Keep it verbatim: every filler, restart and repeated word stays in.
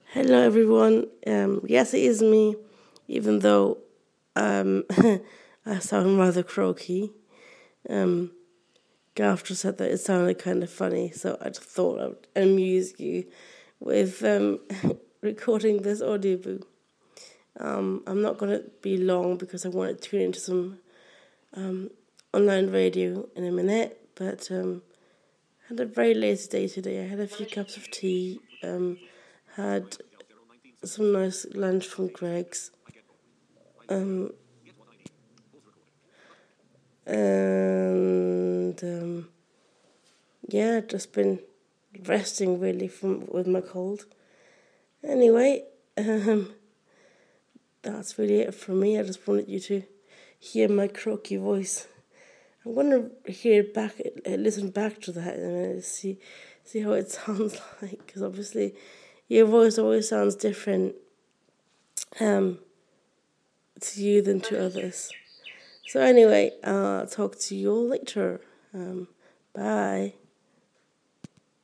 Hello, everyone. Um, yes, it is me, even though um, I sound rather croaky. Um, Garth just said that it sounded kind of funny, so I just thought I would amuse you with um, recording this audiobook. Um, I'm not going to be long because I want to tune into some um, online radio in a minute, but um, I had a very lazy day today. I had a few cups of tea, um, had some nice lunch from Greg's. Um, and um, yeah, just been resting really from with my cold. Anyway, um, that's really it from me. I just wanted you to hear my croaky voice. I'm gonna hear it back, uh, listen back to that, and see see how it sounds like. Because obviously, your voice always sounds different um, to you than to others. So anyway, I'll talk to you all later. Um, bye.